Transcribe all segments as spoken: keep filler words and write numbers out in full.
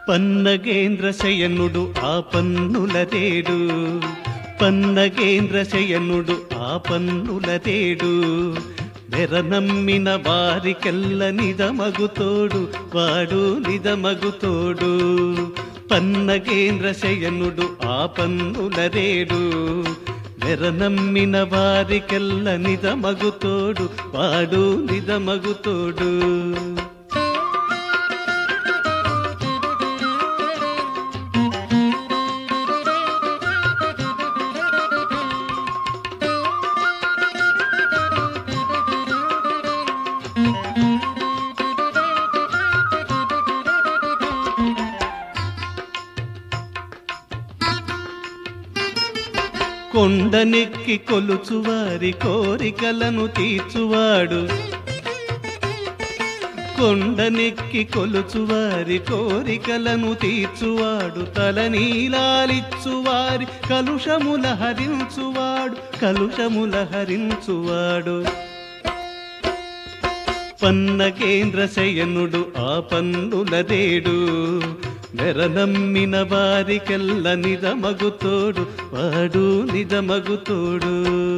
పన్నగేంద్ర శయనుడు ఆ పన్నుల రేడు, పన్నగేంద్ర శయనుడు ఆ పన్నుల రేడు, వెరనమ్మిన వారికెల్ల నిజమగుతోడు వాడు నిజమగుతోడు. పన్నగేంద్ర శయనుడు ఆ పన్నుల రేడు, వెరనమ్మిన వారికెల్ల నిజమగుతోడు వాడు నిజమగుతోడు. కొండనెక్కి కొలుచువారి కోరికలను తీర్చువాడు, కొండనెక్కి కొలుచువారి కోరికలను తీర్చువాడు, తలనీలాలిచ్చువారి కలుషముల హరించువాడు కలుషముల హరించువాడు. పన్నగేంద్ర శయనుడు ఆ పన్నుల రేడు, వెరనమ్మిన వారికెల్ల నిజమగుతోడు వాడు నిజమగుతోడు.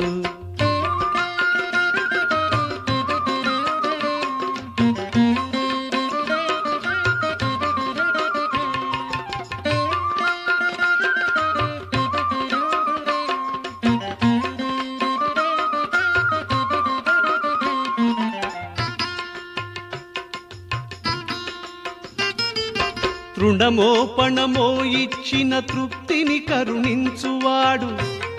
తృణమో పణమో ఇచ్చిన తృప్తిని కరుణించువాడు,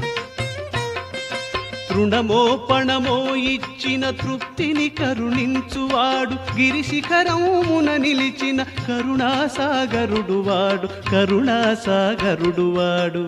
తృణమో పణమో ఇచ్చిన తృప్తిని కరుణించువాడు, గిరిశిఖరమున నిలిచిన కరుణాసాగరుడు వాడు కరుణాసాగరుడు వాడు.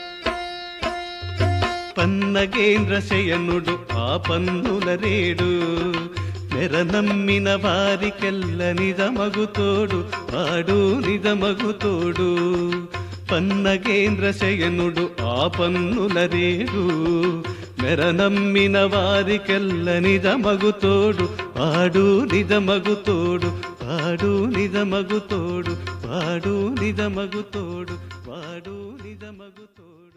పన్నగేంద్ర శయనుడు ఆ పన్నుల రేడు, వెరనమ్మిన వారికెల్ల నిజమగుతోడు వాడు నిజమగుతోడు. పన్నగేంద్ర శయనుడు ఆ పన్నుల రేడు, వెరనమ్మిన వారికెల్ల నిజమగుతోడు వాడు నిజమగుతోడు వాడు నిజమగుతోడు వాడు నిజమగుతోడు వాడు నిజమగుతోడు.